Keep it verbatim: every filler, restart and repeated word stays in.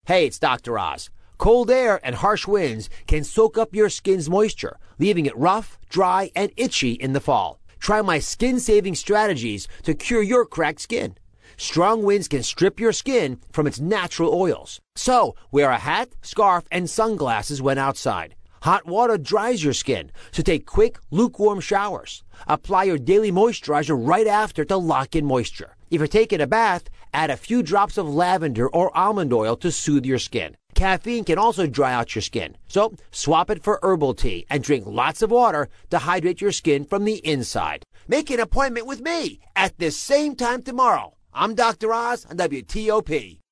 Hey, it's Doctor Oz. Cold air and harsh winds can soak up your skin's moisture, leaving it rough, dry, and itchy in the fall. Try my skin-saving strategies to cure your cracked skin. Strong winds can strip your skin from its natural oils. So, wear a hat, scarf, and sunglasses when outside. Hot water dries your skin, so take quick, lukewarm showers. Apply your daily moisturizer right after to lock in moisture. If you're taking a bath, add a few drops of lavender or almond oil to soothe your skin. Caffeine can also dry out your skin, so swap it for herbal tea and drink lots of water to hydrate your skin from the inside. Make an appointment with me at this same time tomorrow. I'm Doctor Oz on W T O P.